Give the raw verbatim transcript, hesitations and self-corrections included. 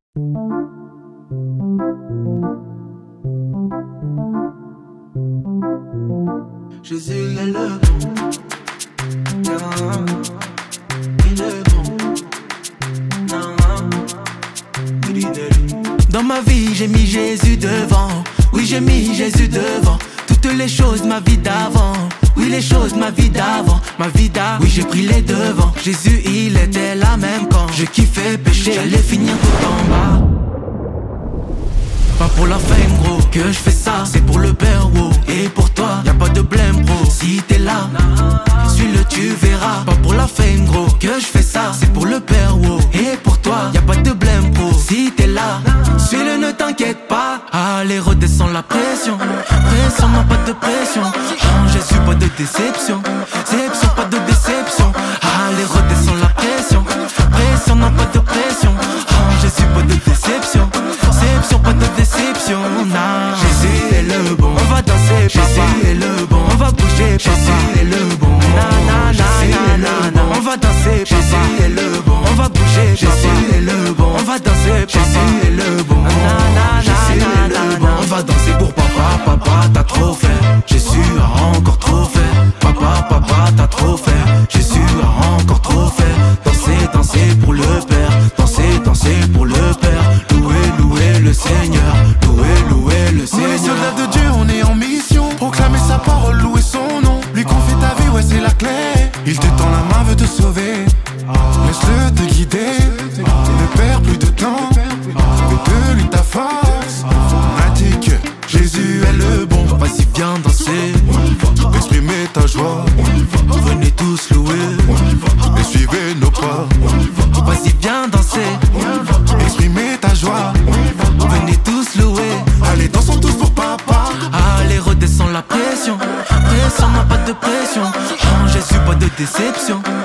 Jésus est le bon, non, il est bon, non. Dans ma vie j'ai mis Jésus devant, oui j'ai mis Jésus devant. Toutes les choses de ma vie d'avant, oui les choses de ma vie d'avant, ma vie d'avant, oui j'ai pris les devants. Jésus il était là même quand je kiffais pécher, j'allais finir tout en bas. Pas pour la fame gros que je fais ça, c'est pour le père wow. Et pour toi y'a pas de blême bro, si t'es là suis-le tu verras. Pas pour la fame gros que je fais ça, c'est pour le père wow. Et pour toi y'a pas de blême bro, si t'es là suis-le ne t'inquiète pas. Allez redescends la pression, pression non pas de pression. En Jésus pas de déception, déception pas de déception. Allez redescends la pression, pression non pas de pression. En Jésus pas de déception, déception pas de déception. Nah. Jésus est le bon, on va danser. Jésus est le bon, on va bouger. Jésus est le bon, na na na na na. On va danser. Jésus est le bon, on va bouger. Jésus est le bon, on va danser. Jésus est le bon, na na Jésus est le bon. On va danser pour papa, papa t'as trop fait. Jésus a encore trop fait. Papa, papa t'as trop fait. Jésus a encore trop fait. Danser, danser pour le Père. Danser, danser pour le Père. Louer, louer le Seigneur. Louer, louer le Seigneur. On est soldats de Dieu, on est en mission. Proclamer sa parole, louer son nom. Lui confier ta vie, ouais c'est la clé. Il te tend la main, veut te sauver. Laisse-le te guider. Ne perds plus de temps. Fais de lui ta force. Indique, Jésus est le bon. Vas-y viens danser, Exprimez ta joie. venez tous louer. Et suivez nos pas. Vas-y viens danser, Exprimez ta joie. venez tous louer. Allez dansons tous pour papa. Allez redescends la pression, pression non pas de pression. En Jésus pas de déception,